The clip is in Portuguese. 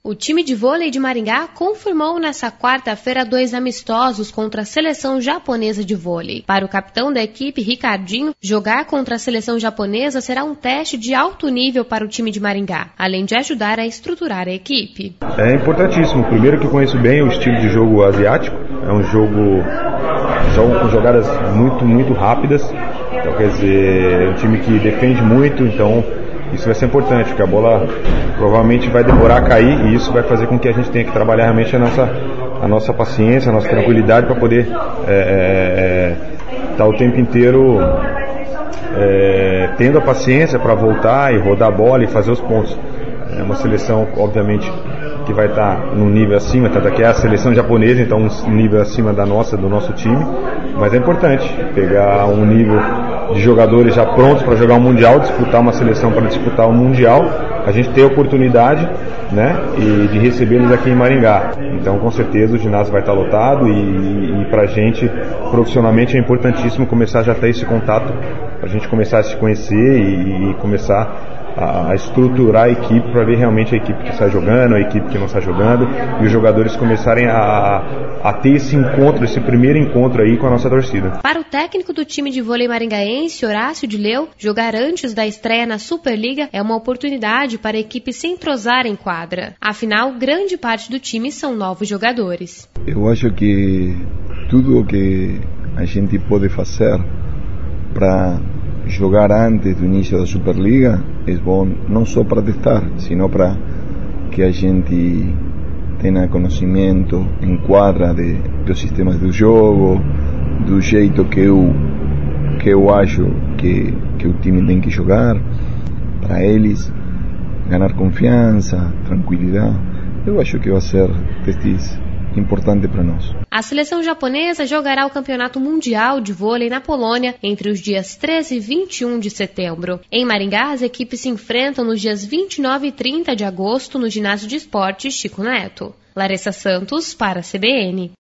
O time de vôlei de Maringá confirmou nesta quarta-feira 2 amistosos contra a seleção japonesa de vôlei. Para o capitão da equipe, Ricardinho, jogar contra a seleção japonesa será um teste de alto nível para o time de Maringá, além de ajudar a estruturar a equipe. É importantíssimo. Primeiro, que eu conheço bem o estilo de jogo asiático. É um jogo com jogadas muito rápidas. Então, quer dizer, é um time que defende muito, então isso vai ser importante, porque a bola provavelmente vai demorar a cair e isso vai fazer com que a gente tenha que trabalhar realmente a nossa paciência, a nossa tranquilidade para poder estar o tempo inteiro tendo a paciência para voltar e rodar a bola e fazer os pontos. É uma seleção, obviamente, que vai estar num nível acima, tanto que é a seleção japonesa, então um nível acima do nosso time, mas é importante pegar um nível de jogadores já prontos para jogar um Mundial, disputar uma seleção para disputar um Mundial, a gente ter a oportunidade, né, e de recebê-los aqui em Maringá. Então, com certeza, o ginásio vai estar lotado e para a gente, profissionalmente, é importantíssimo começar já a ter esse contato, para a gente começar a se conhecer e começar a estruturar a equipe para ver realmente a equipe que está jogando, a equipe que não está jogando, e os jogadores começarem a ter esse encontro, esse primeiro encontro aí com a nossa torcida. Para o técnico do time de vôlei maringaense, Horácio de Leu, jogar antes da estreia na Superliga é uma oportunidade para a equipe se entrosar em quadra. Afinal, grande parte do time são novos jogadores. Eu acho que tudo o que a gente pode fazer para jogar antes do início da Superliga é bom não só para testar, sino para que a gente tenha conhecimento em quadra dos sistemas do jogo, do jeito que eu acho que o time tem que jogar, para eles ganhar confiança, tranquilidade. Eu acho que vai ser testes importante para nós. A seleção japonesa jogará o Campeonato Mundial de Vôlei na Polônia entre os dias 13 e 21 de setembro. Em Maringá, as equipes se enfrentam nos dias 29 e 30 de agosto no Ginásio de Esportes Chico Neto. Larissa Santos para a CBN.